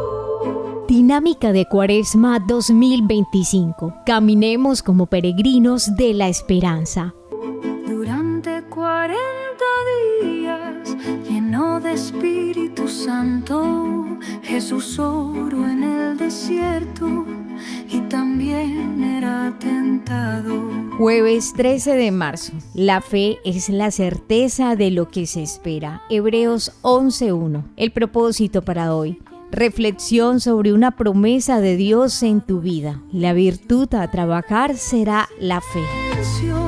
Dinámica de Cuaresma 2025. Caminemos como peregrinos de la esperanza. Durante 40 días, lleno de Espíritu Santo, Jesús oró en el desierto y también era tentado. Jueves 13 de marzo. La fe es la certeza de lo que se espera. Hebreos 11:1. El propósito para hoy. Reflexión sobre una promesa de Dios en tu vida. La virtud a trabajar será la fe.